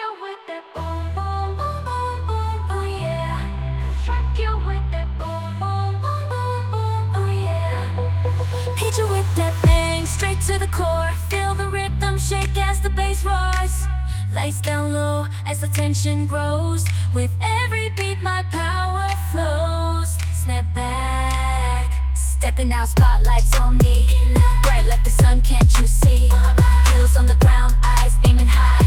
you with that boom, boom, boom, boom, boom, oh yeah. Rock you with that boom, boom, boom, boom, boom, oh yeah. Hit you with that bang, straight to the core. Feel the rhythm shake as the bass roars. Lights down low as the tension grows. With every beat my power flows. Snap back, stepping out, spotlights on me. Bright like the sun, can't you see? Heels on the ground, eyes aiming high.